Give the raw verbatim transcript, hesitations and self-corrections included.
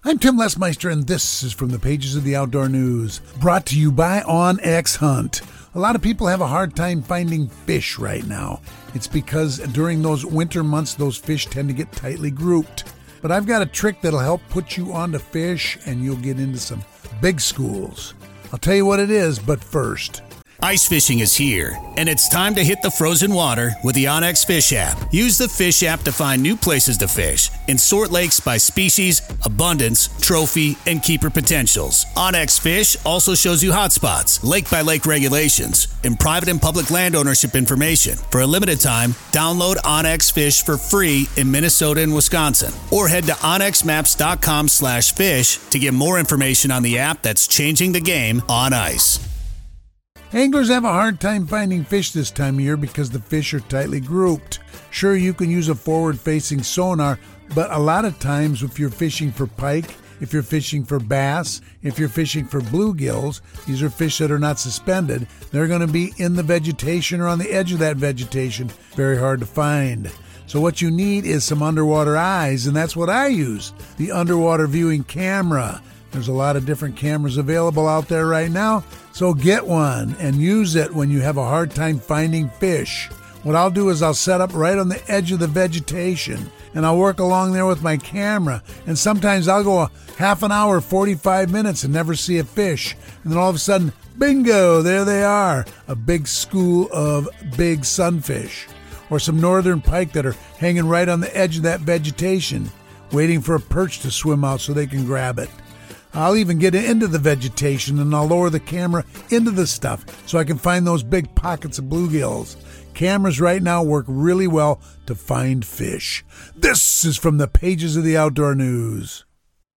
I'm Tim Lesmeister, and this is from the pages of the Outdoor News, brought to you by OnX Hunt. A lot of people have a hard time finding fish right now. It's because during those winter months, those fish tend to get tightly grouped. But I've got a trick that'll help put you onto fish, and you'll get into some big schools. I'll tell you what it is, but first... Ice fishing is here, and it's time to hit the frozen water with the OnX Fish app. Use the Fish app to find new places to fish and sort lakes by species, abundance, trophy, and keeper potentials. OnX Fish also shows you hotspots, lake-by-lake regulations, and private and public land ownership information. For a limited time, download OnX Fish for free in Minnesota and Wisconsin, or head to onxmaps.com slash fish to get more information on the app that's changing the game on ice. Anglers have a hard time finding fish this time of year because the fish are tightly grouped. Sure, you can use a forward-facing sonar, but a lot of times if you're fishing for pike, if you're fishing for bass, if you're fishing for bluegills, these are fish that are not suspended, they're going to be in the vegetation or on the edge of that vegetation. Very hard to find. So what you need is some underwater eyes, and that's what I use, the underwater viewing camera. There's a lot of different cameras available out there right now, so get one and use it when you have a hard time finding fish. What I'll do is I'll set up right on the edge of the vegetation, and I'll work along there with my camera, and sometimes I'll go a half an hour, forty-five minutes, and never see a fish. And then all of a sudden, bingo, there they are, a big school of big sunfish, or some northern pike that are hanging right on the edge of that vegetation, waiting for a perch to swim out so they can grab it. I'll even get into the vegetation and I'll lower the camera into the stuff so I can find those big pockets of bluegills. Cameras right now work really well to find fish. This is from the pages of the Outdoor News.